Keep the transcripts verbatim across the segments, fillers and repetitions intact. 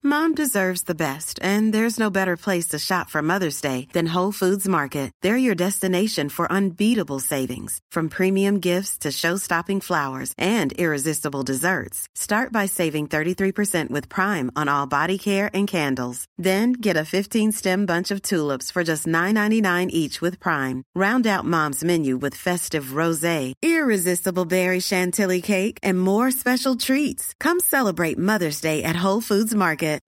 Mom deserves the best, and there's no better place to shop for Mother's Day than Whole Foods Market. They're your destination for unbeatable savings, from premium gifts to show-stopping flowers and irresistible desserts. Start by saving thirty-three percent with Prime on all body care and candles. Then get a fifteen-stem bunch of tulips for just nine ninety-nine each with Prime. Round out Mom's menu with festive rosé, irresistible berry chantilly cake, and more special treats. Come celebrate Mother's Day at Whole Foods Market.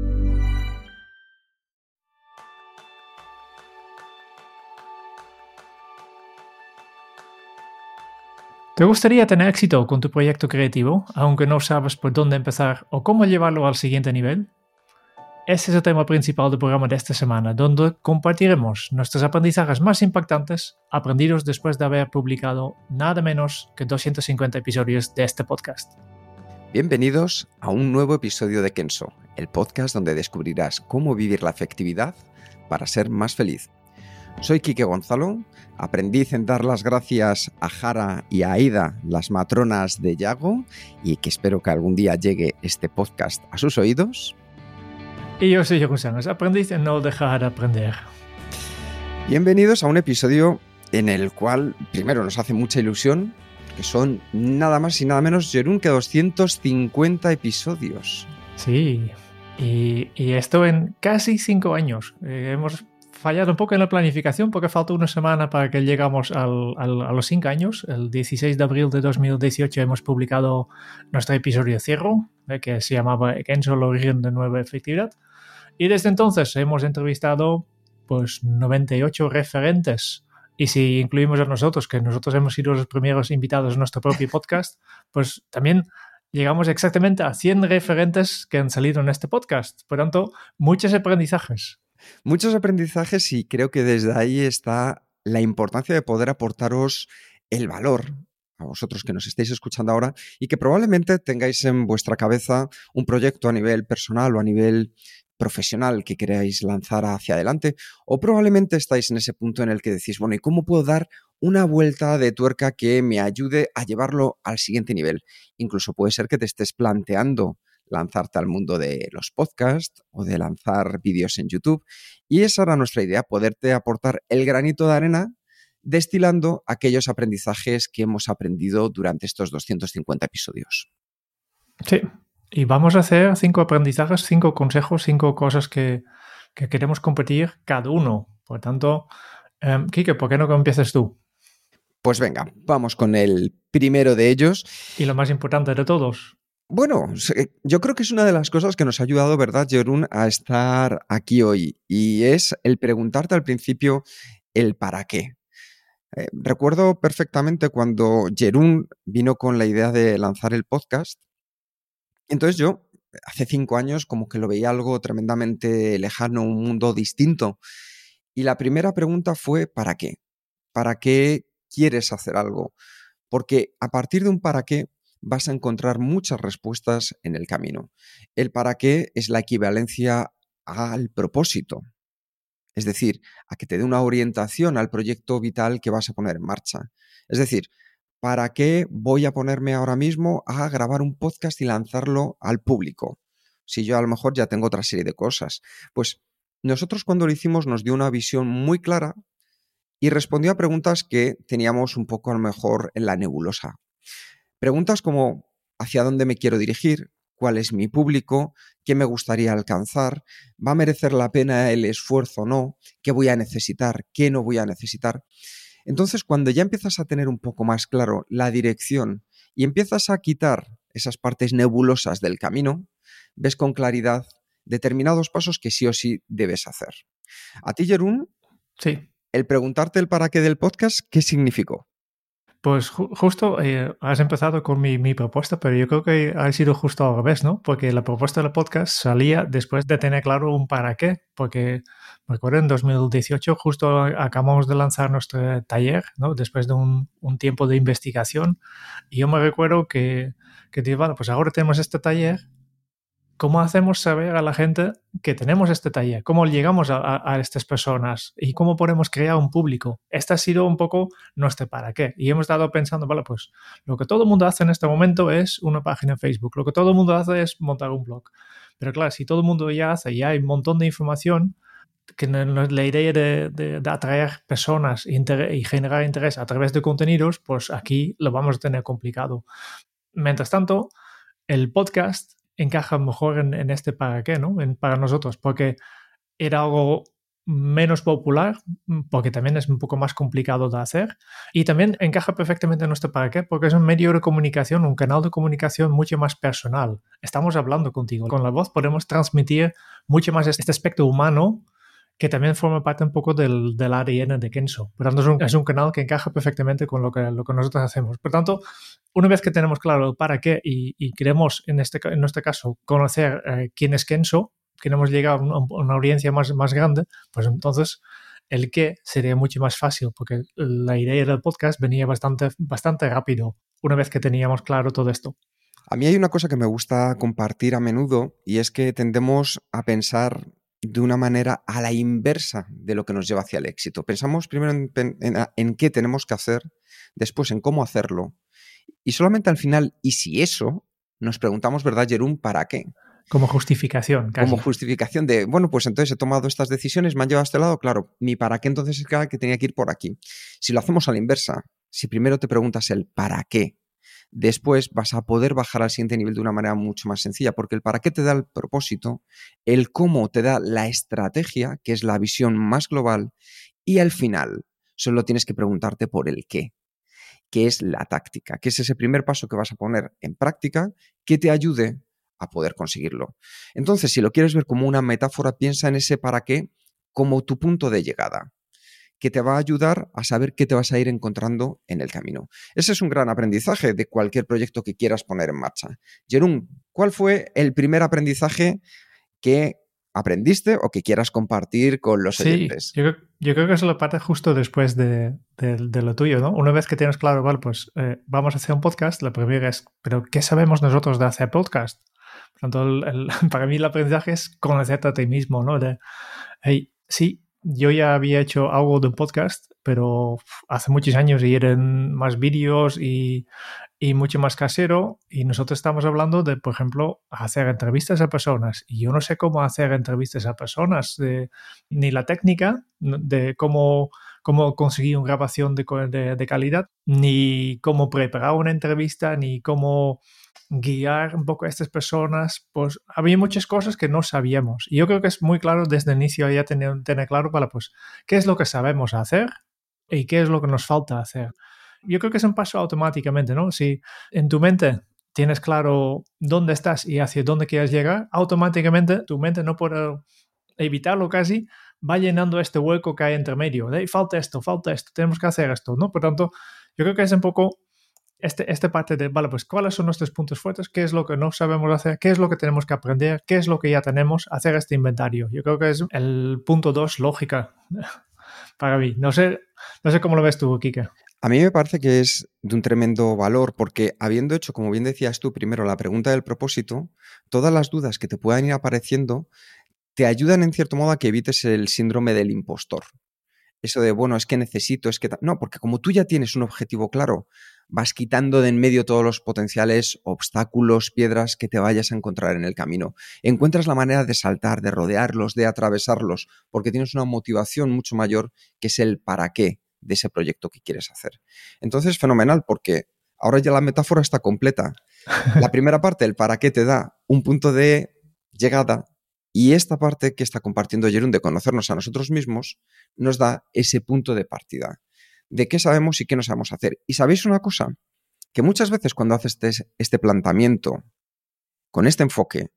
¿Te gustaría tener éxito con tu proyecto creativo, aunque no sabes por dónde empezar o cómo llevarlo al siguiente nivel? Ese es el tema principal del programa de esta semana, donde compartiremos nuestros aprendizajes más impactantes aprendidos después de haber publicado nada menos que doscientos cincuenta episodios de este podcast. Bienvenidos a un nuevo episodio de Kenso, el podcast donde descubrirás cómo vivir la efectividad para ser más feliz. Soy Quique Gonzalo, aprendiz en dar las gracias a Jara y a Aida, las matronas de Yago, y que espero que algún día llegue este podcast a sus oídos. Y yo soy Jeroen Sánchez, aprendiz en no dejar de aprender. Bienvenidos a un episodio en el cual, primero, nos hace mucha ilusión, que son nada más y nada menos, Jeroen, que doscientos cincuenta episodios. Sí, y, y esto en casi cinco años. Eh, hemos fallado un poco en la planificación porque falta una semana para que llegamos al, al, a los cinco años. El dieciséis de abril de dos mil dieciocho hemos publicado nuestro episodio cero, eh, que se llamaba Kenso, el origen de nueva efectividad. Y desde entonces hemos entrevistado pues noventa y ocho referentes. Y si incluimos a nosotros, que nosotros hemos sido los primeros invitados en nuestro propio podcast, pues también llegamos exactamente a cien referentes que han salido en este podcast. Por tanto, muchos aprendizajes. Muchos aprendizajes y creo que desde ahí está la importancia de poder aportaros el valor a vosotros que nos estáis escuchando ahora y que probablemente tengáis en vuestra cabeza un proyecto a nivel personal o a nivel profesional que queráis lanzar hacia adelante, o probablemente estáis en ese punto en el que decís, bueno, ¿y cómo puedo dar una vuelta de tuerca que me ayude a llevarlo al siguiente nivel? Incluso puede ser que te estés planteando lanzarte al mundo de los podcasts o de lanzar vídeos en YouTube, y esa era nuestra idea, poderte aportar el granito de arena destilando aquellos aprendizajes que hemos aprendido durante estos doscientos cincuenta episodios. Sí. Y vamos a hacer cinco aprendizajes, cinco consejos, cinco cosas que, que queremos compartir cada uno. Por tanto, um, Quique, ¿por qué no empieces tú? Pues venga, vamos con el primero de ellos. Y lo más importante de todos. Bueno, yo creo que es una de las cosas que nos ha ayudado, ¿verdad, Jeroen, a estar aquí hoy? Y es el preguntarte al principio el para qué. Eh, recuerdo perfectamente cuando Jeroen vino con la idea de lanzar el podcast. Entonces yo, hace cinco años, como que lo veía algo tremendamente lejano, un mundo distinto. Y la primera pregunta fue, ¿para qué? ¿Para qué quieres hacer algo? Porque a partir de un para qué vas a encontrar muchas respuestas en el camino. El para qué es la equivalencia al propósito. Es decir, a que te dé una orientación al proyecto vital que vas a poner en marcha. Es decir, ¿para qué voy a ponerme ahora mismo a grabar un podcast y lanzarlo al público? Si yo a lo mejor ya tengo otra serie de cosas. Pues nosotros cuando lo hicimos nos dio una visión muy clara y respondió a preguntas que teníamos un poco a lo mejor en la nebulosa. Preguntas como ¿hacia dónde me quiero dirigir? ¿Cuál es mi público? ¿Qué me gustaría alcanzar? ¿Va a merecer la pena el esfuerzo o no? ¿Qué voy a necesitar? ¿Qué no voy a necesitar? Entonces, cuando ya empiezas a tener un poco más claro la dirección y empiezas a quitar esas partes nebulosas del camino, ves con claridad determinados pasos que sí o sí debes hacer. A ti, Jeroen, sí. El preguntarte el para qué del podcast, ¿qué significó? Pues ju- justo eh, has empezado con mi, mi propuesta, pero yo creo que ha sido justo al revés, ¿no? Porque la propuesta del podcast salía después de tener claro un para qué, porque me acuerdo en dos mil dieciocho justo acabamos de lanzar nuestro taller, ¿no? Después de un, un tiempo de investigación, y yo me recuerdo que, que dije, bueno, pues ahora tenemos este taller. ¿Cómo hacemos saber a la gente que tenemos este taller? ¿Cómo llegamos a, a, a estas personas? ¿Y cómo podemos crear un público? Este ha sido un poco nuestro para qué. Y hemos estado pensando, vale, pues lo que todo el mundo hace en este momento es una página en Facebook. Lo que todo el mundo hace es montar un blog. Pero claro, si todo el mundo ya hace, ya hay un montón de información, que la idea de, de, de atraer personas y generar interés a través de contenidos, pues aquí lo vamos a tener complicado. Mientras tanto, el podcast encaja mejor en, en este para qué, ¿no? En, para nosotros, porque era algo menos popular, porque también es un poco más complicado de hacer, y también encaja perfectamente en nuestro para qué, porque es un medio de comunicación, un canal de comunicación mucho más personal. Estamos hablando contigo. Con la voz podemos transmitir mucho más este aspecto humano que también forma parte un poco del, del A D N de Kenso. Por tanto, es un, es un canal que encaja perfectamente con lo que, lo que nosotros hacemos. Por tanto, una vez que tenemos claro el para qué y, y queremos, en este, en nuestro caso, conocer eh, quién es Kenso, queremos llegar a una, una audiencia más, más grande, pues entonces el qué sería mucho más fácil, porque la idea del podcast venía bastante, bastante rápido una vez que teníamos claro todo esto. A mí hay una cosa que me gusta compartir a menudo, y es que tendemos a pensar de una manera a la inversa de lo que nos lleva hacia el éxito. Pensamos primero en, en, en qué tenemos que hacer, después en cómo hacerlo, y solamente al final, y si eso, nos preguntamos, ¿verdad, Jeroen, para qué? Como justificación, casi. Como justificación de, bueno, pues entonces he tomado estas decisiones, me han llevado a este lado, claro, mi para qué entonces es que tenía que ir por aquí. Si lo hacemos a la inversa, si primero te preguntas el para qué, después vas a poder bajar al siguiente nivel de una manera mucho más sencilla, porque el para qué te da el propósito, el cómo te da la estrategia, que es la visión más global, y al final solo tienes que preguntarte por el qué, que es la táctica, que es ese primer paso que vas a poner en práctica que te ayude a poder conseguirlo. Entonces, si lo quieres ver como una metáfora, piensa en ese para qué como tu punto de llegada, que te va a ayudar a saber qué te vas a ir encontrando en el camino. Ese es un gran aprendizaje de cualquier proyecto que quieras poner en marcha. Jeroen, ¿cuál fue el primer aprendizaje que aprendiste o que quieras compartir con los sí, oyentes? Yo, yo creo que eso lo parte justo después de, de, de lo tuyo, ¿no? Una vez que tienes claro, vale, pues eh, vamos a hacer un podcast, la primera es, ¿pero qué sabemos nosotros de hacer podcast? Por tanto, el, el, para mí el aprendizaje es conocerte a ti mismo, ¿no? De, hey, sí, yo ya había hecho algo de un podcast, pero hace muchos años y eran más vídeos y, y mucho más casero, y nosotros estamos hablando de, por ejemplo, hacer entrevistas a personas, y yo no sé cómo hacer entrevistas a personas, de, ni la técnica de cómo, cómo conseguir una grabación de, de, de calidad, ni cómo preparar una entrevista, ni cómo guiar un poco a estas personas. Pues había muchas cosas que no sabíamos, y yo creo que es muy claro desde el inicio ya tener, tener claro para, pues, qué es lo que sabemos hacer y qué es lo que nos falta hacer. Yo creo que es un paso automáticamente, ¿no? Si en tu mente tienes claro dónde estás y hacia dónde quieres llegar, automáticamente tu mente, no puede evitarlo casi, va llenando este hueco que hay entre medio. De, falta esto, falta esto, tenemos que hacer esto, ¿no? Por tanto, yo creo que es un poco este, esta parte de, vale, pues cuáles son nuestros puntos fuertes, qué es lo que no sabemos hacer, qué es lo que tenemos que aprender, qué es lo que ya tenemos, hacer este inventario. Yo creo que es el punto dos, lógica, para mí. No sé, no sé cómo lo ves tú, Kike. A mí me parece que es de un tremendo valor porque, habiendo hecho, como bien decías tú, primero la pregunta del propósito, todas las dudas que te puedan ir apareciendo te ayudan en cierto modo a que evites el síndrome del impostor. Eso de, bueno, es que necesito, es que... No, porque como tú ya tienes un objetivo claro, vas quitando de en medio todos los potenciales obstáculos, piedras que te vayas a encontrar en el camino. Encuentras la manera de saltar, de rodearlos, de atravesarlos, porque tienes una motivación mucho mayor que es el para qué de ese proyecto que quieres hacer. Entonces, fenomenal, porque ahora ya la metáfora está completa. La primera parte, el para qué, te da un punto de llegada, y esta parte que está compartiendo Jeroen de conocernos a nosotros mismos nos da ese punto de partida de qué sabemos y qué no sabemos hacer. Y ¿sabéis una cosa? Que muchas veces cuando haces este, este planteamiento con este enfoque,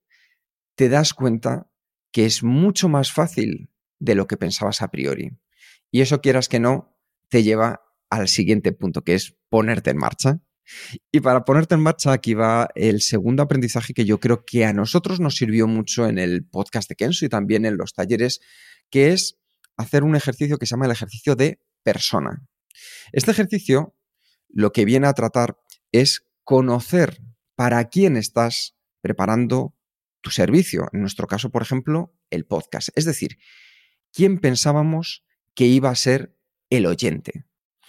te das cuenta que es mucho más fácil de lo que pensabas a priori. Y eso, quieras que no, te lleva al siguiente punto, que es ponerte en marcha. Y para ponerte en marcha, aquí va el segundo aprendizaje que yo creo que a nosotros nos sirvió mucho en el podcast de Kenso y también en los talleres, que es hacer un ejercicio que se llama el ejercicio de persona. Este ejercicio lo que viene a tratar es conocer para quién estás preparando tu servicio. En nuestro caso, por ejemplo, el podcast. Es decir, quién pensábamos que iba a ser el oyente.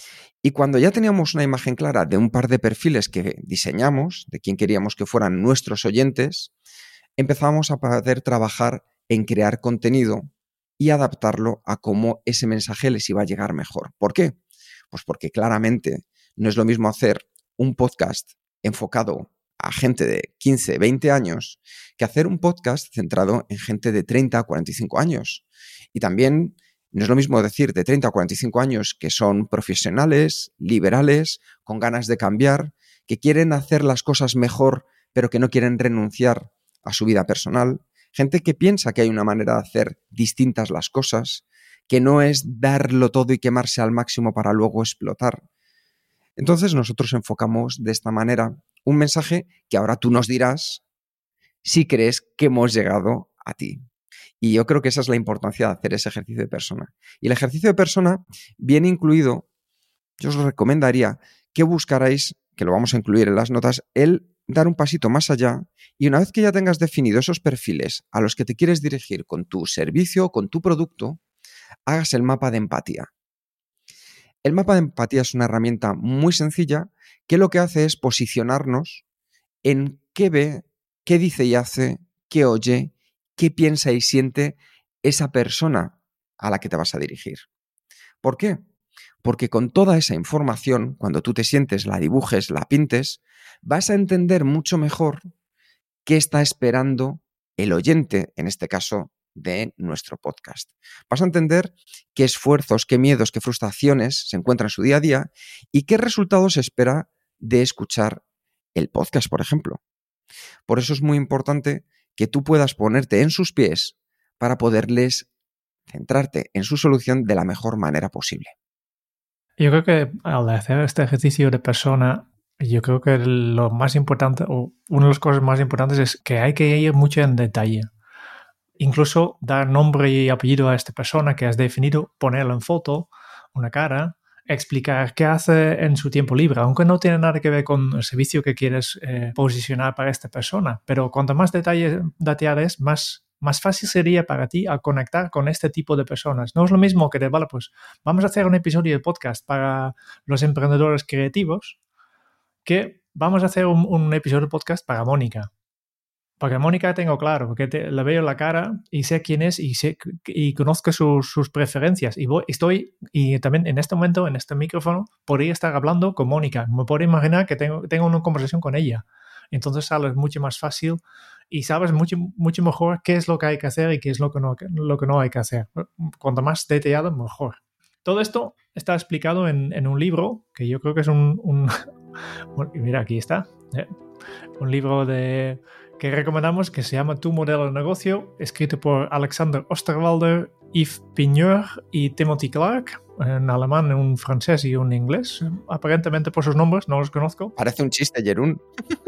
Y cuando ya teníamos una imagen clara de un par de perfiles que diseñamos, de quién queríamos que fueran nuestros oyentes, empezamos a poder trabajar en crear contenido y adaptarlo a cómo ese mensaje les iba a llegar mejor. ¿Por qué? Pues porque claramente no es lo mismo hacer un podcast enfocado a gente de quince, veinte años que hacer un podcast centrado en gente de treinta a cuarenta y cinco años. Y también no es lo mismo decir de treinta a cuarenta y cinco años que son profesionales, liberales, con ganas de cambiar, que quieren hacer las cosas mejor, pero que no quieren renunciar a su vida personal. Gente que piensa que hay una manera de hacer distintas las cosas, que no es darlo todo y quemarse al máximo para luego explotar. Entonces nosotros enfocamos de esta manera un mensaje que ahora tú nos dirás si crees que hemos llegado a ti. Y yo creo que esa es la importancia de hacer ese ejercicio de persona. Y el ejercicio de persona viene incluido, yo os recomendaría que buscarais, que lo vamos a incluir en las notas, el dar un pasito más allá y una vez que ya tengas definido esos perfiles a los que te quieres dirigir con tu servicio o con tu producto, hagas el mapa de empatía. El mapa de empatía es una herramienta muy sencilla que lo que hace es posicionarnos en qué ve, qué dice y hace, qué oye, qué piensa y siente esa persona a la que te vas a dirigir. ¿Por qué? Porque con toda esa información, cuando tú te sientes, la dibujes, la pintes, vas a entender mucho mejor qué está esperando el oyente, en este caso, de nuestro podcast. Vas a entender qué esfuerzos, qué miedos, qué frustraciones se encuentran en su día a día y qué resultados espera de escuchar el podcast, por ejemplo. Por eso es muy importante que tú puedas ponerte en sus pies para poderles centrarte en su solución de la mejor manera posible. Yo creo que al hacer este ejercicio de persona, yo creo que lo más importante, o una de las cosas más importantes es que hay que ir mucho en detalle. Incluso dar nombre y apellido a esta persona que has definido, ponerlo en foto, una cara, explicar qué hace en su tiempo libre, aunque no tiene nada que ver con el servicio que quieres eh, posicionar para esta persona. Pero cuanto más detalle, detallado es, más, más fácil sería para ti a conectar con este tipo de personas. No es lo mismo que de, vale, pues vamos a hacer un episodio de podcast para los emprendedores creativos que vamos a hacer un, un episodio de podcast para Mónica. Porque a Mónica tengo claro, porque te, le veo la cara y sé quién es y, sé, y conozco sus, sus preferencias. Y voy, estoy, y también en este momento, en este micrófono, podría estar hablando con Mónica. Me puedo imaginar que tengo, tengo una conversación con ella. Entonces sale mucho más fácil y sabes mucho, mucho mejor qué es lo que hay que hacer y qué es lo que no, lo que no hay que hacer. Cuanto más detallado, mejor. Todo esto está explicado en, en un libro que yo creo que es un... un mira, aquí está. ¿eh? Un libro de... que recomendamos, que se llama Tu modelo de negocio, escrito por Alexander Osterwalder, Yves Pigneur y Timothy Clark, en alemán, un francés y un inglés. Aparentemente por sus nombres, no los conozco. Parece un chiste, Jeroen.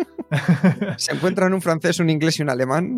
¿Se encuentran un francés, un inglés y un alemán?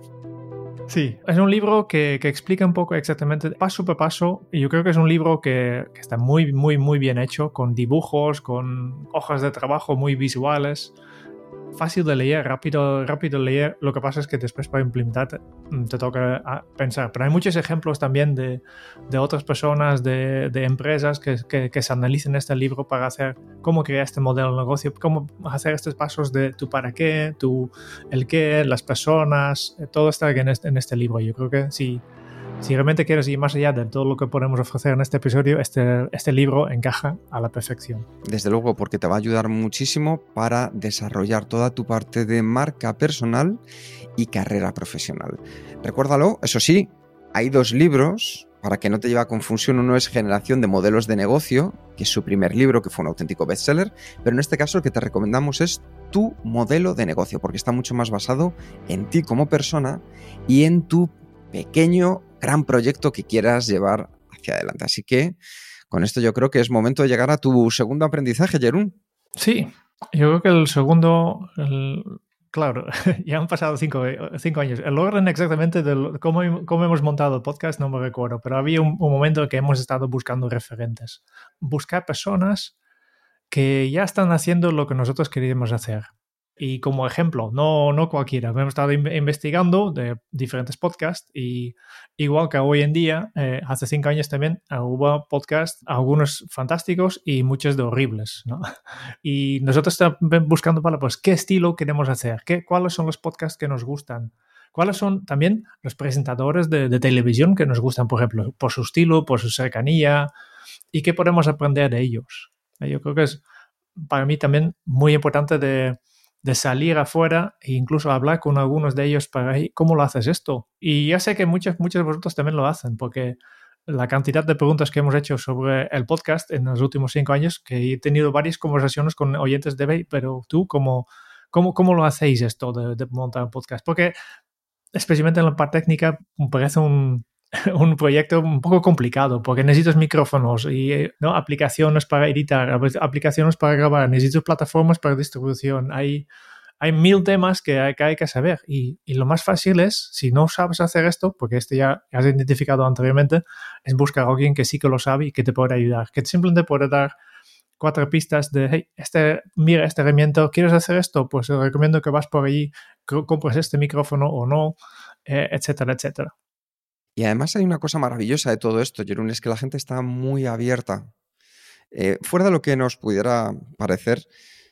Sí, es un libro que, que explica un poco exactamente paso por paso y yo creo que es un libro que, que está muy, muy, muy bien hecho, con dibujos, con hojas de trabajo muy visuales. Fácil de leer, rápido, rápido de leer. Lo que pasa es que después para implementar te, te toca pensar. Pero hay muchos ejemplos también de, de otras personas, de, de empresas que, que, que se analizan este libro para hacer cómo crear este modelo de negocio, cómo hacer estos pasos de tu para qué, tu el qué, las personas, todo está en este, en este libro. Yo creo que sí. Si realmente quieres ir más allá de todo lo que podemos ofrecer en este episodio, este, este libro encaja a la perfección. Desde luego, porque te va a ayudar muchísimo para desarrollar toda tu parte de marca personal y carrera profesional. Recuérdalo, eso sí, hay dos libros, para que no te lleve a confusión. Uno es Generación de Modelos de Negocio, que es su primer libro, que fue un auténtico bestseller, pero en este caso el que te recomendamos es Tu Modelo de Negocio, porque está mucho más basado en ti como persona y en tu pequeño gran proyecto que quieras llevar hacia adelante. Así que con esto yo creo que es momento de llegar a tu segundo aprendizaje, Jeroen. Sí, yo creo que el segundo, el, claro, ya han pasado cinco, cinco años. El orden exactamente de cómo, cómo hemos montado el podcast no me recuerdo, pero había un, un momento que hemos estado buscando referentes. Buscar personas que ya están haciendo lo que nosotros queríamos hacer. Y como ejemplo, no, no cualquiera. Hemos estado in- investigando de diferentes podcasts y igual que hoy en día, eh, hace cinco años también uh, hubo podcasts, algunos fantásticos y muchos de horribles, ¿no? Y nosotros estamos buscando para, pues, qué estilo queremos hacer, qué, cuáles son los podcasts que nos gustan, ¿Cuáles son también los presentadores de, de televisión que nos gustan, por ejemplo, por su estilo, por su cercanía, y qué podemos aprender de ellos? Yo creo que es para mí también muy importante de, de salir afuera e incluso hablar con algunos de ellos para ver cómo lo haces esto. Y ya sé que muchos, muchos de vosotros también lo hacen, porque la cantidad de preguntas que hemos hecho sobre el podcast en los últimos cinco años, que he tenido varias conversaciones con oyentes de Bay, pero tú, ¿cómo, cómo, cómo lo hacéis esto de, de montar un podcast? Porque especialmente en la parte técnica me parece un, un proyecto un poco complicado, porque necesitas micrófonos y ¿no? aplicaciones para editar, aplicaciones para grabar, necesitas plataformas para distribución, hay... Hay mil temas que hay que, hay que saber y, y lo más fácil es, si no sabes hacer esto, porque este ya has identificado anteriormente, es buscar a alguien que sí que lo sabe y que te pueda ayudar, que simplemente puede dar cuatro pistas de, hey, este, mira este herramienta, ¿quieres hacer esto? Pues te recomiendo que vas por allí, compres este micrófono o no, eh, etcétera, etcétera. Y además hay una cosa maravillosa de todo esto, Jeroen, es que la gente está muy abierta. Eh, fuera de lo que nos pudiera parecer,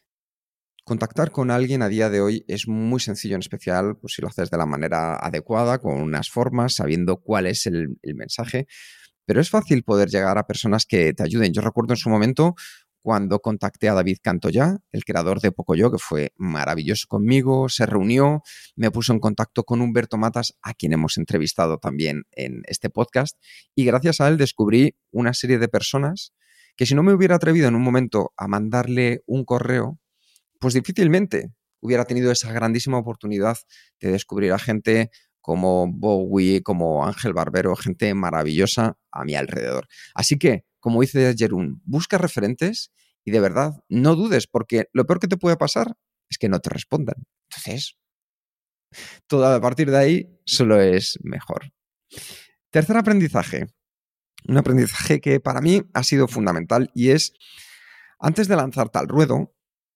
contactar con alguien a día de hoy es muy sencillo, en especial pues, si lo haces de la manera adecuada, con unas formas, sabiendo cuál es el, el mensaje. Pero es fácil poder llegar a personas que te ayuden. Yo recuerdo en su momento cuando contacté a David Cantoya, el creador de Pocoyo, que fue maravilloso conmigo, se reunió, me puso en contacto con Humberto Matas, a quien hemos entrevistado también en este podcast, y gracias a él descubrí una serie de personas que si no me hubiera atrevido en un momento a mandarle un correo, pues difícilmente hubiera tenido esa grandísima oportunidad de descubrir a gente como Bowie, como Ángel Barbero, gente maravillosa a mi alrededor. Así que, como dice Jeroen, busca referentes y de verdad no dudes, porque lo peor que te puede pasar es que no te respondan. Entonces, todo a partir de ahí solo es mejor. Tercer aprendizaje. Un aprendizaje que para mí ha sido fundamental y es, antes de lanzarte al ruedo,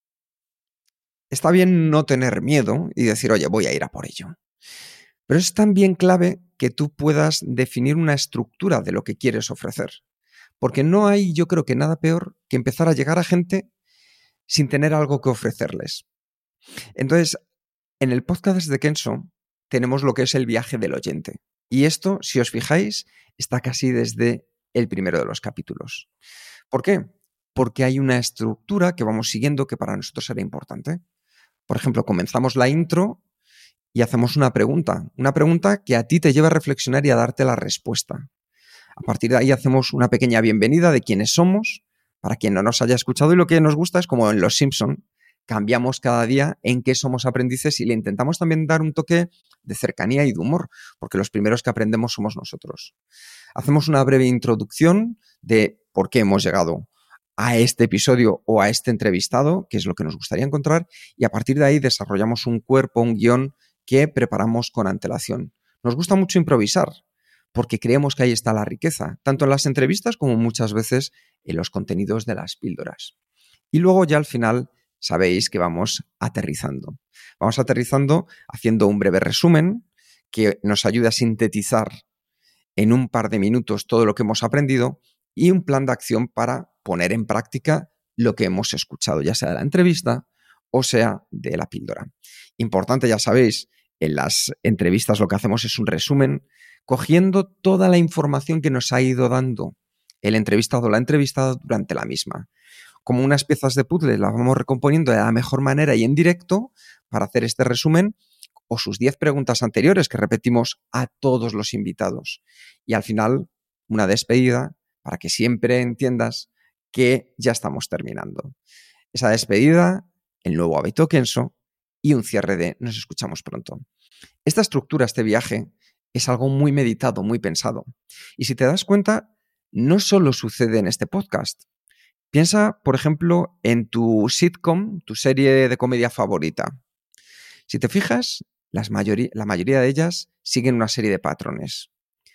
está bien no tener miedo y decir, oye, voy a ir a por ello. Pero es también clave que tú puedas definir una estructura de lo que quieres ofrecer. Porque no hay, yo creo que nada peor que empezar a llegar a gente sin tener algo que ofrecerles. Entonces, en el podcast de Kenso tenemos lo que es el viaje del oyente. Y esto, si os fijáis, está casi desde el primero de los capítulos. ¿Por qué? Porque hay una estructura que vamos siguiendo que para nosotros era importante. Por ejemplo, comenzamos la intro y hacemos una pregunta. Una pregunta que a ti te lleva a reflexionar y a darte la respuesta. A partir de ahí hacemos una pequeña bienvenida de quiénes somos, para quien no nos haya escuchado, y lo que nos gusta es como en Los Simpson, cambiamos cada día en qué somos aprendices y le intentamos también dar un toque de cercanía y de humor, porque los primeros que aprendemos somos nosotros. Hacemos una breve introducción de por qué hemos llegado a este episodio o a este entrevistado, que es lo que nos gustaría encontrar, y a partir de ahí desarrollamos un cuerpo, un guión que preparamos con antelación. Nos gusta mucho improvisar, porque creemos que ahí está la riqueza, tanto en las entrevistas como muchas veces en los contenidos de las píldoras. Y luego ya al final sabéis que vamos aterrizando. Vamos aterrizando haciendo un breve resumen que nos ayude a sintetizar en un par de minutos todo lo que hemos aprendido y un plan de acción para poner en práctica lo que hemos escuchado, ya sea de la entrevista o sea de la píldora. Importante, ya sabéis, en las entrevistas lo que hacemos es un resumen, cogiendo toda la información que nos ha ido dando el entrevistado o la entrevistada durante la misma. Como unas piezas de puzzle las vamos recomponiendo de la mejor manera y en directo para hacer este resumen, o sus diez preguntas anteriores que repetimos a todos los invitados. Y al final, una despedida para que siempre entiendas que ya estamos terminando. Esa despedida, el nuevo hábito Kenso y un cierre de nos escuchamos pronto. Esta estructura, este viaje, es algo muy meditado, muy pensado. Y si te das cuenta, no solo sucede en este podcast. Piensa, por ejemplo, en tu sitcom, tu serie de comedia favorita. Si te fijas, las mayoría, la mayoría de ellas siguen una serie de patrones.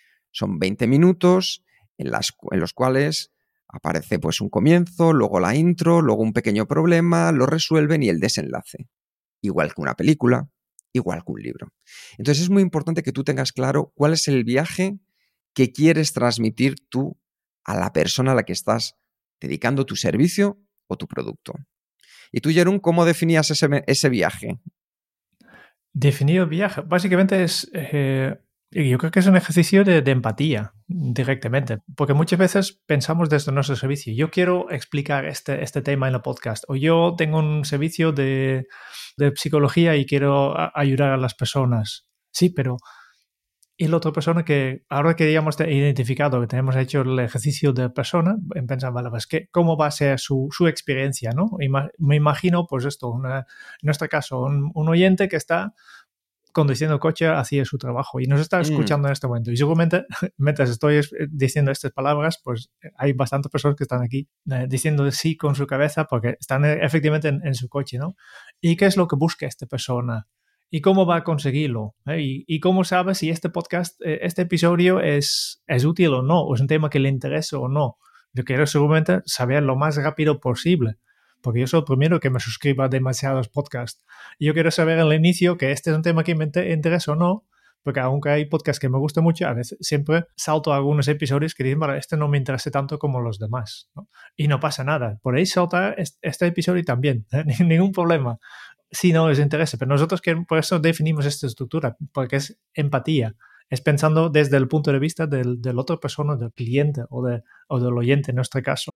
Son veinte minutos en, las, en los cuales aparece pues un comienzo, luego la intro, luego un pequeño problema, lo resuelven y el desenlace. Igual que una película, igual que un libro. Entonces es muy importante que tú tengas claro cuál es el viaje que quieres transmitir tú a la persona a la que estás dedicando tu servicio o tu producto. ¿Y tú, Jeroen, cómo definías ese, ese viaje? Definir el viaje, básicamente es, eh, yo creo que es un ejercicio de, de empatía directamente, porque muchas veces pensamos desde nuestro servicio, yo quiero explicar este, este tema en el podcast, o yo tengo un servicio de, de psicología y quiero a, ayudar a las personas. Sí, pero y la otra persona que ahora que ya hemos identificado, que tenemos hecho el ejercicio de persona, en pensar, vale, pues ¿qué, cómo va a ser su, su experiencia, ¿no? Ima- me imagino, pues esto, una, en nuestro caso, un, un oyente que está conduciendo el coche hacia su trabajo y nos está escuchando mm. en este momento. Y seguramente, mientras estoy diciendo estas palabras, pues hay bastantes personas que están aquí eh, diciendo sí con su cabeza porque están efectivamente en, en su coche, ¿no? ¿Y qué es lo que busca esta persona? ¿Y cómo va a conseguirlo? ¿Eh? ¿Y, ¿Y cómo sabe si este podcast, eh, este episodio es, es útil o no? ¿O es un tema que le interesa o no? Yo quiero seguramente saber lo más rápido posible. Porque yo soy el primero que me suscriba a demasiados podcasts. Y yo quiero saber al inicio que este es un tema que me interesa o no, porque aunque hay podcasts que me gustan mucho, a veces siempre salto a algunos episodios que dicen, bueno, este no me interesa tanto como los demás, ¿no? Y no pasa nada. Por ahí salta este episodio también, ¿eh? Ningún problema. Si no les interesa, pero nosotros que por eso definimos esta estructura, porque es empatía, es pensando desde el punto de vista del, del otra persona, del cliente o, de, o del oyente en nuestro caso.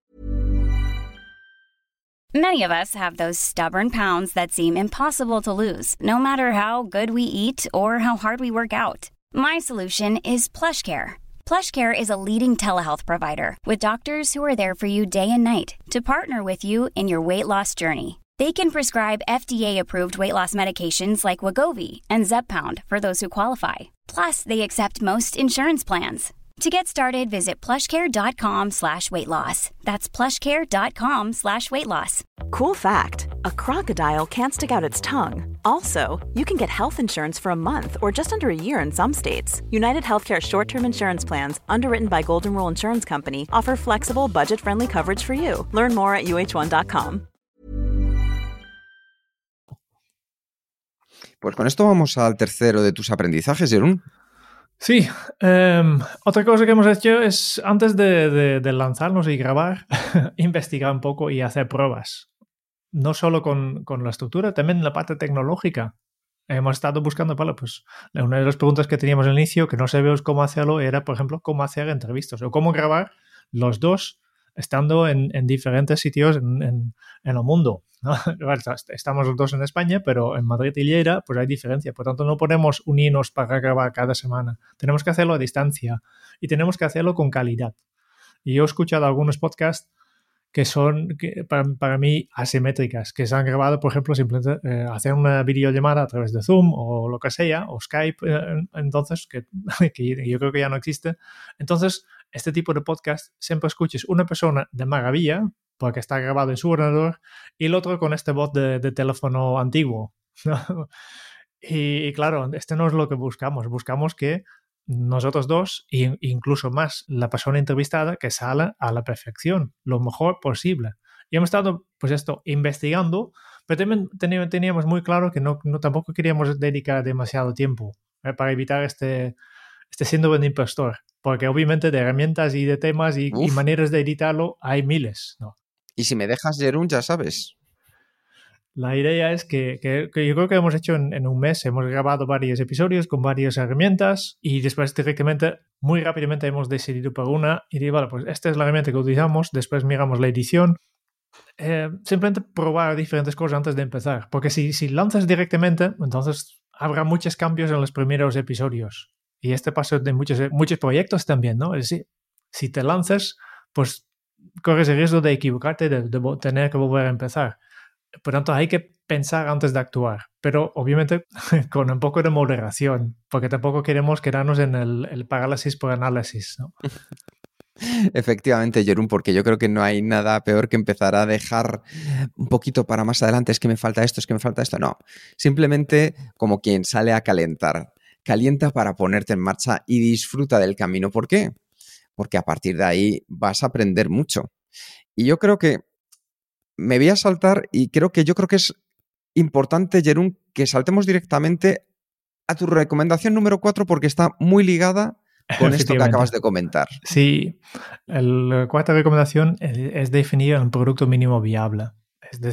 Many of us have those stubborn pounds that seem impossible to lose, no matter how good we eat or how hard we work out. My solution is PlushCare. PlushCare is a leading telehealth provider with doctors who are there for you day and night to partner with you in your weight loss journey. They can prescribe F D A-approved weight loss medications like Wegovy and Zepbound for those who qualify. Plus, they accept most insurance plans. To get started, visit plushcare.com slash weight loss. That's plushcare.com slash weight loss. Cool fact, a crocodile can't stick out its tongue. Also, you can get health insurance for a month or just under a year in some states. United Healthcare short-term insurance plans, underwritten by Golden Rule Insurance Company, offer flexible, budget-friendly coverage for you. Learn more at U H one dot com. Pues con esto vamos al tercero de tus aprendizajes, Jeroen. Sí, um, otra cosa que hemos hecho es, antes de, de, de lanzarnos y grabar, investigar un poco y hacer pruebas. No solo con, con la estructura, también la parte tecnológica. Hemos estado buscando, vale, pues una de las preguntas que teníamos al inicio, que no sabíamos cómo hacerlo, era, por ejemplo, cómo hacer entrevistas o cómo grabar los dos estando en, en diferentes sitios en, en, en el mundo, ¿no? Estamos los dos en España, pero en Madrid y Lleida pues hay diferencia. Por tanto, no podemos unirnos para grabar cada semana. Tenemos que hacerlo a distancia y tenemos que hacerlo con calidad. Y yo he escuchado algunos podcasts que son, que para, para mí, asimétricas, que se han grabado, por ejemplo, simplemente eh, hacer una videollamada a través de Zoom o lo que sea, o Skype, eh, entonces, que, que yo creo que ya no existe. Entonces, este tipo de podcast siempre escuches una persona de maravilla, porque está grabado en su ordenador, y el otro con este voz de, de teléfono antiguo, ¿no? Y, y claro, este no es lo que buscamos. Buscamos que nosotros dos, e incluso más la persona entrevistada, que salga a la perfección, lo mejor posible. Y hemos estado, pues esto, investigando, pero también teníamos, teníamos muy claro que no, no tampoco queríamos dedicar demasiado tiempo eh, para evitar este, este síndrome de impostor, porque obviamente de herramientas y de temas y, y maneras de editarlo hay miles, ¿no? Y si me dejas, Jeroen, ya sabes. La idea es que, que, que yo creo que hemos hecho en, en un mes, hemos grabado varios episodios con varias herramientas y después directamente, muy rápidamente hemos decidido por una y digo, vale, pues esta es la herramienta que utilizamos, después miramos la edición. Eh, simplemente probar diferentes cosas antes de empezar, porque si, si lanzas directamente, entonces habrá muchos cambios en los primeros episodios. Y este pasa de muchos, muchos proyectos también, ¿no? Es decir, si te lanzas, pues corres el riesgo de equivocarte, de, de tener que volver a empezar. Por tanto, hay que pensar antes de actuar, pero obviamente con un poco de moderación, porque tampoco queremos quedarnos en el, el parálisis por análisis, ¿no? Efectivamente, Jeroen, porque yo creo que no hay nada peor que empezar a dejar un poquito para más adelante, es que me falta esto, es que me falta esto. No, simplemente como quien sale a calentar. Calienta para ponerte en marcha y disfruta del camino. ¿Por qué? Porque a partir de ahí vas a aprender mucho. Y yo creo que me voy a saltar y creo que yo creo que es importante, Jeroen, que saltemos directamente a tu recomendación número cuatro porque está muy ligada con esto que acabas de comentar. Sí, la cuarta recomendación es, es definir un producto mínimo viable. Es decir,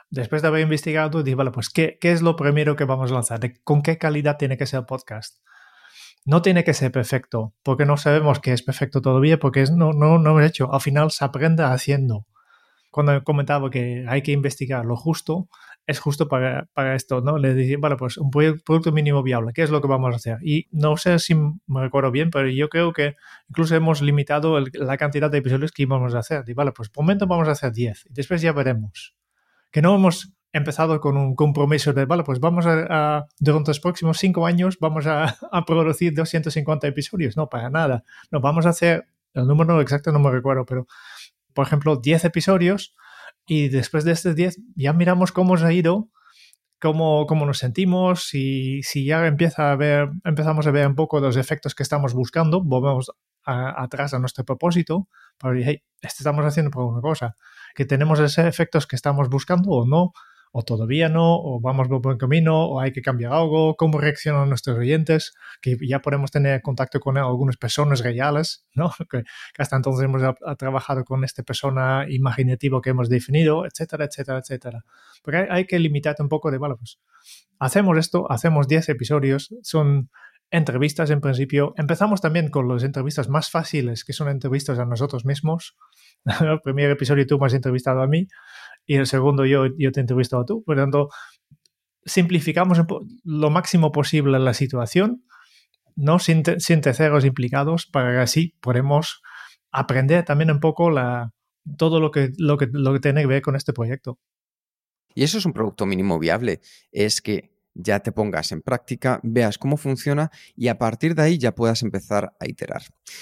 después de haber investigado, dije, vale, pues ¿qué, qué es lo primero que vamos a lanzar? ¿De ¿Con qué calidad tiene que ser el podcast? No tiene que ser perfecto, porque no sabemos que es perfecto todavía, porque es, no, no, no hemos hecho. Al final se aprende haciendo. Cuando he comentado que hay que investigar lo justo, es justo para, para esto, ¿no? Le dije, vale, pues un producto mínimo viable, ¿qué es lo que vamos a hacer? Y no sé si me recuerdo bien, pero yo creo que incluso hemos limitado el, la cantidad de episodios que íbamos a hacer. Y vale, pues por momento vamos a hacer diez, y después ya veremos. Que no hemos empezado con un compromiso de, vale, pues vamos a, a durante los próximos cinco años vamos a, a producir doscientos cincuenta episodios. No, para nada. No, vamos a hacer, el número exacto no me recuerdo, pero por ejemplo, diez episodios, y después de estos diez ya miramos cómo se ha ido, cómo, cómo nos sentimos, y si ya empieza a ver, empezamos a ver un poco los efectos que estamos buscando, volvemos a, atrás a nuestro propósito, para decir, hey, esto estamos haciendo por una cosa, que tenemos esos efectos que estamos buscando o no, o todavía no, o vamos por buen camino, o hay que cambiar algo, cómo reaccionan nuestros oyentes, que ya podemos tener contacto con algunas personas reales, ¿no? Que, que hasta entonces hemos a, a trabajado con esta persona imaginativa que hemos definido, etcétera, etcétera, etcétera. Porque hay, hay que limitar un poco de, vale, pues hacemos esto, hacemos diez episodios, son entrevistas en principio. Empezamos también con las entrevistas más fáciles, que son entrevistas a nosotros mismos. El primer episodio tú me has entrevistado a mí, y el segundo yo, yo te he entrevistado a tú. Por lo tanto, simplificamos lo máximo posible la situación, ¿no? Sin, te, sin terceros implicados, para que así podemos aprender también un poco la, todo lo que, lo, que, lo que tiene que ver con este proyecto. Y eso es un producto mínimo viable. Es que ya te pongas en práctica, veas cómo funciona y a partir de ahí ya puedas empezar a iterar.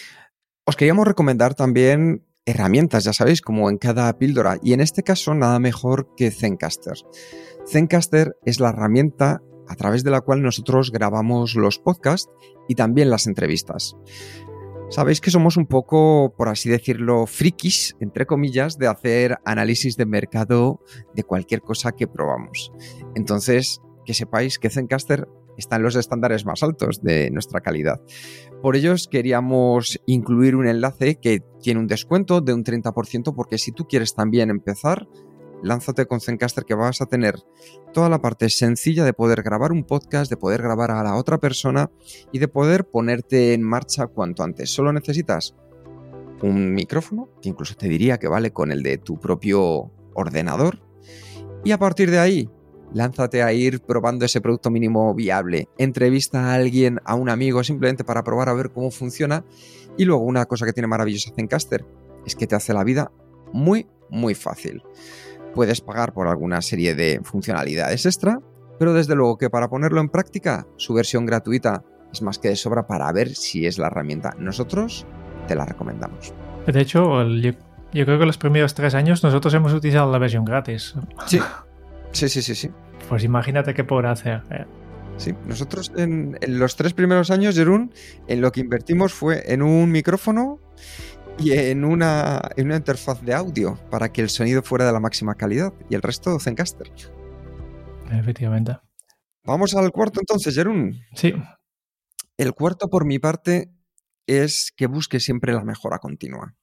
Os queríamos recomendar también herramientas, ya sabéis, como en cada píldora, y en este caso nada mejor que Zencastr. Zencastr es la herramienta a través de la cual nosotros grabamos los podcasts y también las entrevistas. Sabéis que somos un poco, por así decirlo, frikis, entre comillas, de hacer análisis de mercado de cualquier cosa que probamos. Entonces, que sepáis que Zencastr está en los estándares más altos de nuestra calidad. Por ello queríamos incluir un enlace que tiene un descuento de un treinta por ciento, porque si tú quieres también empezar, lánzate con Zencastr, que vas a tener toda la parte sencilla de poder grabar un podcast, de poder grabar a la otra persona y de poder ponerte en marcha cuanto antes. Solo necesitas un micrófono, que incluso te diría que vale con el de tu propio ordenador, y a partir de ahí lánzate a ir probando ese producto mínimo viable. Entrevista a alguien, a un amigo, simplemente para probar a ver cómo funciona. Y luego una cosa que tiene maravillosa Zencastr es que te hace la vida muy, muy fácil. Puedes pagar por alguna serie de funcionalidades extra, pero desde luego que para ponerlo en práctica, su versión gratuita es más que de sobra para ver si es la herramienta. Nosotros te la recomendamos. De hecho, yo, yo creo que los primeros tres años nosotros hemos utilizado la versión gratis. Sí. Sí, sí, sí, sí. Pues imagínate qué podrá hacer. Eh. Sí, nosotros en, en los tres primeros años, Jeroen, en lo que invertimos fue en un micrófono y en una, en una interfaz de audio para que el sonido fuera de la máxima calidad, y el resto Zencastr. Efectivamente. Vamos al cuarto entonces, Jeroen. Sí. El cuarto, por mi parte, es que busque siempre la mejora continua.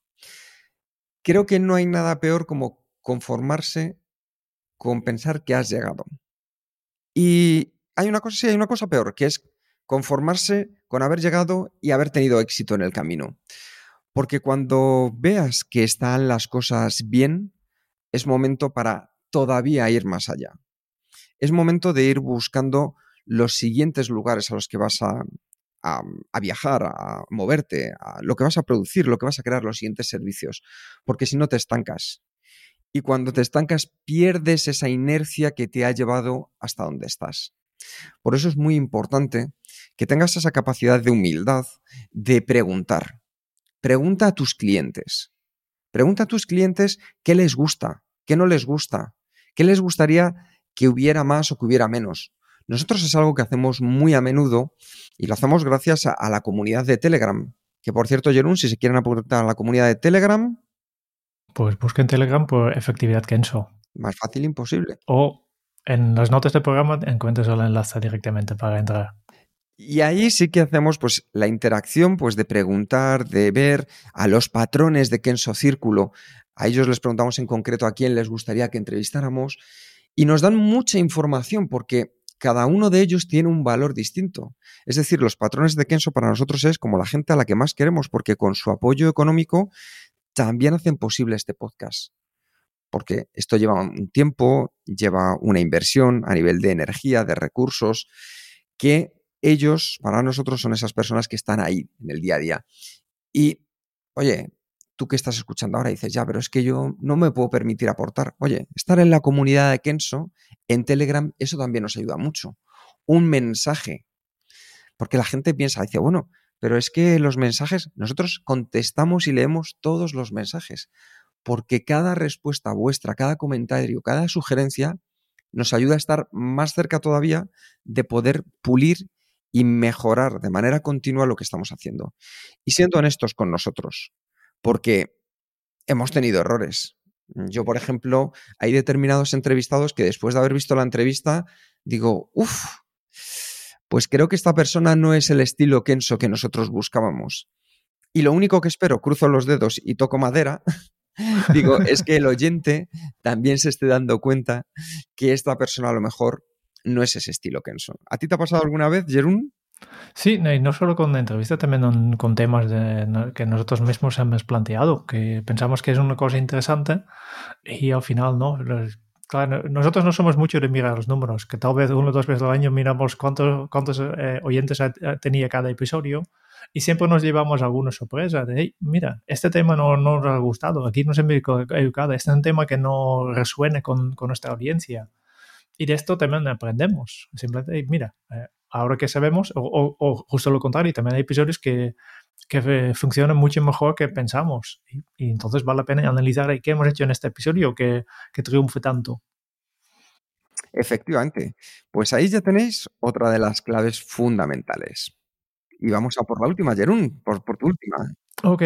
Creo que no hay nada peor como conformarse con pensar que has llegado. Y hay una cosa, sí, hay una cosa peor, que es conformarse con haber llegado y haber tenido éxito en el camino. Porque cuando veas que están las cosas bien, es momento para todavía ir más allá. Es momento de ir buscando los siguientes lugares a los que vas a, a, a viajar, a moverte, a lo que vas a producir, lo que vas a crear, los siguientes servicios. Porque si no te estancas. Y cuando te estancas, pierdes esa inercia que te ha llevado hasta donde estás. Por eso es muy importante que tengas esa capacidad de humildad, de preguntar. Pregunta a tus clientes. Pregunta a tus clientes qué les gusta, qué no les gusta, qué les gustaría que hubiera más o que hubiera menos. Nosotros es algo que hacemos muy a menudo y lo hacemos gracias a, a la comunidad de Telegram. Que por cierto, Jeroen, si se quieren apuntar a la comunidad de Telegram, pues busquen Telegram por Efectividad Kenso. Más fácil imposible. O en las notas del programa encuentras el enlace directamente para entrar. Y ahí sí que hacemos pues la interacción pues de preguntar, de ver a los patrones de Kenso Círculo. A ellos les preguntamos en concreto a quién les gustaría que entrevistáramos Y nos dan mucha información porque cada uno de ellos tiene un valor distinto. Es decir, los patrones de Kenso para nosotros es como la gente a la que más queremos, porque con su apoyo económico también hacen posible este podcast. Porque esto lleva un tiempo, lleva una inversión a nivel de energía, de recursos, que ellos, para nosotros, son esas personas que están ahí en el día a día. Y, oye, tú que estás escuchando ahora dices, ya, pero es que yo no me puedo permitir aportar. Oye, estar en la comunidad de Kenso, en Telegram, eso también nos ayuda mucho. Un mensaje. Porque la gente piensa, dice, bueno, pero es que los mensajes, nosotros contestamos y leemos todos los mensajes. Porque cada respuesta vuestra, cada comentario, cada sugerencia nos ayuda a estar más cerca todavía de poder pulir y mejorar de manera continua lo que estamos haciendo. Y siendo honestos con nosotros, porque hemos tenido errores. Yo, por ejemplo, hay determinados entrevistados que después de haber visto la entrevista digo, uff, pues creo que esta persona no es el estilo Kenso que nosotros buscábamos. Y lo único que espero, cruzo los dedos y toco madera, digo, es que el oyente también se esté dando cuenta que esta persona a lo mejor no es ese estilo Kenso. ¿A ti te ha pasado alguna vez, Jeroen? Sí, y no solo con entrevistas, también con temas de, que nosotros mismos hemos planteado, que pensamos que es una cosa interesante y al final no. Claro, nosotros no somos mucho de mirar los números, que tal vez uno o dos veces al año miramos cuántos, cuántos eh, oyentes tenía cada episodio. Y siempre nos llevamos alguna sorpresa de, hey, mira, este tema no, no nos ha gustado, aquí nos hemos educado, este es un tema que no resuene con, con nuestra audiencia. Y de esto también aprendemos. Simplemente, hey, mira, eh, ahora que sabemos, o, o, o justo lo contrario, también hay episodios que, que funcionan mucho mejor que pensamos. Y, y entonces vale la pena analizar hey, qué hemos hecho en este episodio que, que triunfe tanto. Efectivamente. Pues ahí ya tenéis otra de las claves fundamentales. Y vamos a por la última, Jeroen, por, por tu última. Ok.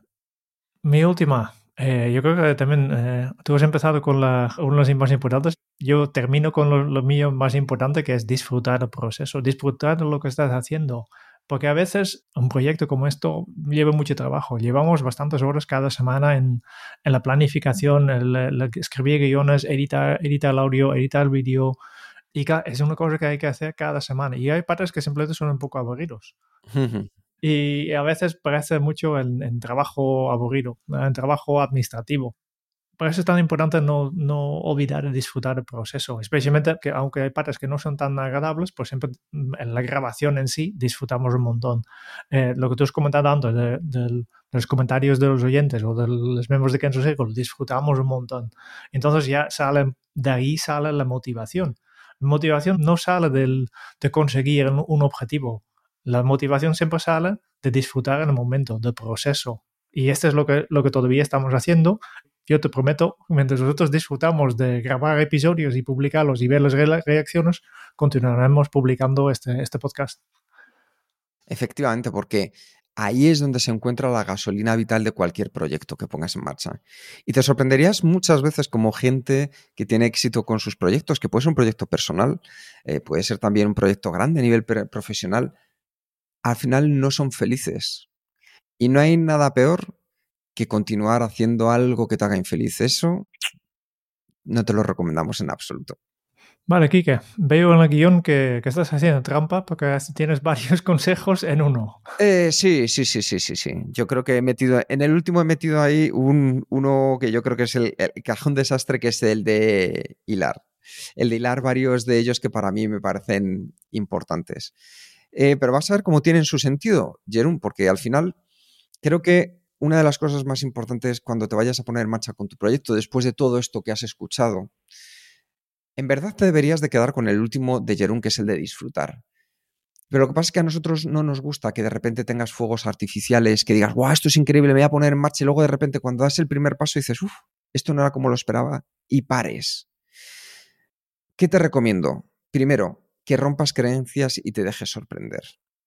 Mi última. Eh, yo creo que también eh, tú has empezado con la, uno de los más importantes. Yo termino con lo, lo mío más importante, que es disfrutar el proceso, disfrutar de lo que estás haciendo. Porque a veces un proyecto como esto lleva mucho trabajo. Llevamos bastantes horas cada semana en, en la planificación, el, el escribir guiones, editar, editar el audio, editar el vídeo. Y es una cosa que hay que hacer cada semana. Y hay partes que simplemente son un poco aburridos. Y a veces parece mucho en, en trabajo aburrido, en trabajo administrativo. Por eso es tan importante no, no olvidar de disfrutar el proceso, especialmente que aunque hay partes que no son tan agradables, pues siempre en la grabación en sí disfrutamos un montón. Eh, lo que tú has comentado antes de, de, de los comentarios de los oyentes o de los miembros de Kenso Circle, disfrutamos un montón. Entonces ya sale, de ahí sale la motivación. La motivación no sale del, de conseguir un objetivo. La motivación siempre sale de disfrutar en el momento, del proceso. Y esto es lo que, lo que todavía estamos haciendo. Yo te prometo, mientras nosotros disfrutamos de grabar episodios y publicarlos y ver las re- reacciones, continuaremos publicando este, este podcast. Efectivamente, porque ahí es donde se encuentra la gasolina vital de cualquier proyecto que pongas en marcha. Y te sorprenderías muchas veces como gente que tiene éxito con sus proyectos, que puede ser un proyecto personal, eh, puede ser también un proyecto grande a nivel pre- profesional, al final no son felices. Y no hay nada peor que continuar haciendo algo que te haga infeliz. Eso no te lo recomendamos en absoluto. Vale, Quique, veo en el guión que, que estás haciendo trampa porque tienes varios consejos en uno. Eh, sí, sí, sí, sí, sí, sí. Yo creo que he metido, en el último he metido ahí un, uno que yo creo que es el, el cajón desastre, que es el de hilar. El de hilar varios de ellos que para mí me parecen importantes. Eh, pero vas a ver cómo tienen su sentido, Jeroen, porque al final creo que una de las cosas más importantes cuando te vayas a poner en marcha con tu proyecto, después de todo esto que has escuchado, en verdad te deberías de quedar con el último de Jeroen, que es el de disfrutar. Pero lo que pasa es que a nosotros no nos gusta que de repente tengas fuegos artificiales, que digas, ¡guau, esto es increíble, me voy a poner en marcha! Y luego de repente cuando das el primer paso dices, ¡uf, esto no era como lo esperaba! Y pares. ¿Qué te recomiendo? Primero, que rompas creencias y te dejes sorprender.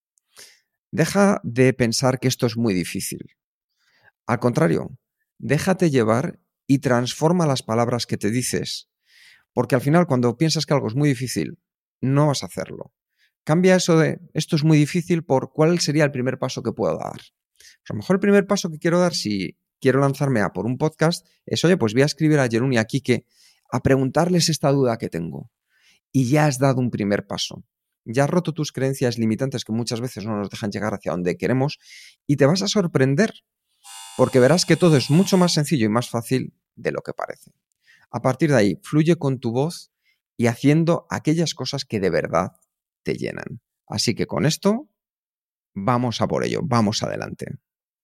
Deja de pensar que esto es muy difícil. Al contrario, déjate llevar y transforma las palabras que te dices. Porque al final, cuando piensas que algo es muy difícil, no vas a hacerlo. Cambia eso de esto es muy difícil por cuál sería el primer paso que puedo dar. Pues a lo mejor el primer paso que quiero dar, si quiero lanzarme a por un podcast, es, oye, pues voy a escribir a Jeroen y a Quique a preguntarles esta duda que tengo. Y ya has dado un primer paso. Ya has roto tus creencias limitantes que muchas veces no nos dejan llegar hacia donde queremos y te vas a sorprender porque verás que todo es mucho más sencillo y más fácil de lo que parece. A partir de ahí, fluye con tu voz y haciendo aquellas cosas que de verdad te llenan. Así que con esto, vamos a por ello, vamos adelante.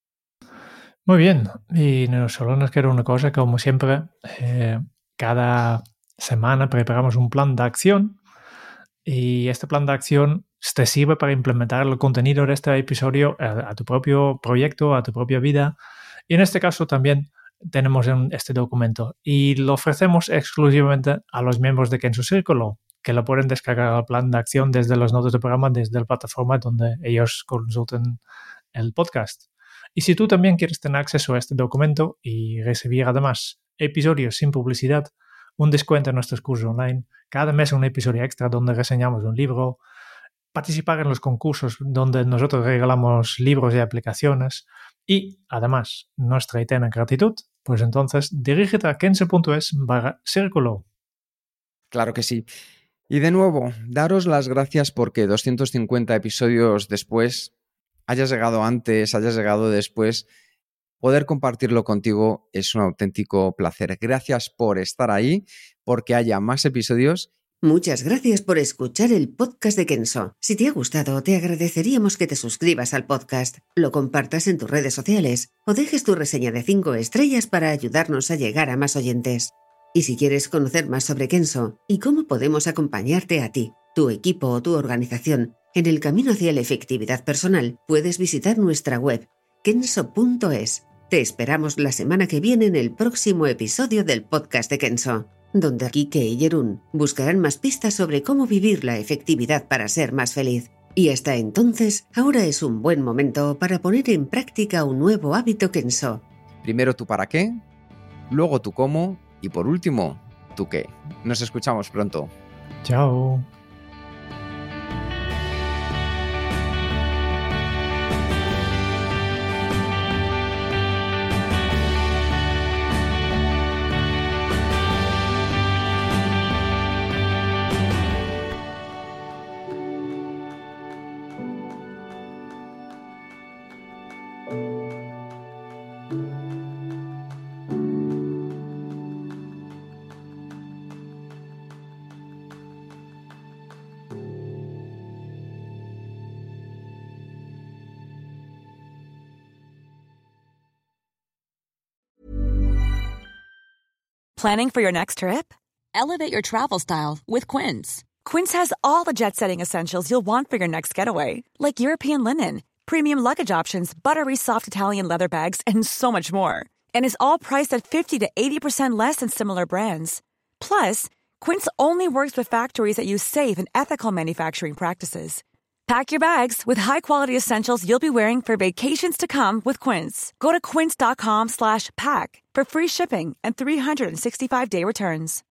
Muy bien, y no solo nos queda una cosa, como siempre, eh, cada semana preparamos un plan de acción y este plan de acción te sirve para implementar el contenido de este episodio a, a tu propio proyecto, a tu propia vida. Y en este caso también tenemos este documento y lo ofrecemos exclusivamente a los miembros de Kenso Círculo, que lo pueden descargar al plan de acción desde las notas del programa, desde la plataforma donde ellos consulten el podcast. Y si tú también quieres tener acceso a este documento y recibir además episodios sin publicidad, un descuento en nuestros cursos online, cada mes un episodio extra donde reseñamos un libro, participar en los concursos donde nosotros regalamos libros y aplicaciones y además nuestra eterna gratitud, pues entonces dirígete a kenso.es barra círculo. Claro que sí. Y de nuevo, daros las gracias porque doscientos cincuenta episodios después, hayas llegado antes, hayas llegado después, poder compartirlo contigo es un auténtico placer. Gracias por estar ahí, porque haya más episodios. Muchas gracias por escuchar el podcast de Kenso. Si te ha gustado, te agradeceríamos que te suscribas al podcast, lo compartas en tus redes sociales o dejes tu reseña de cinco estrellas para ayudarnos a llegar a más oyentes. Y si quieres conocer más sobre Kenso y cómo podemos acompañarte a ti, tu equipo o tu organización en el camino hacia la efectividad personal, puedes visitar nuestra web kenso punto es. Te esperamos la semana que viene en el próximo episodio del podcast de Kenso, donde Kike y Jeroen buscarán más pistas sobre cómo vivir la efectividad para ser más feliz. Y hasta entonces, ahora es un buen momento para poner en práctica un nuevo hábito Kenso. Primero tu para qué, luego tu cómo y por último, tu qué. Nos escuchamos pronto. Chao. Planning for your next trip? Elevate your travel style with Quince. Quince has all the jet-setting essentials you'll want for your next getaway, like European linen, premium luggage options, buttery soft Italian leather bags, and so much more. And is all priced at fifty to eighty percent less than similar brands. Plus, Quince only works with factories that use safe and ethical manufacturing practices. Pack your bags with high-quality essentials you'll be wearing for vacations to come with Quince. Go to quince.com slash pack for free shipping and three sixty-five day returns.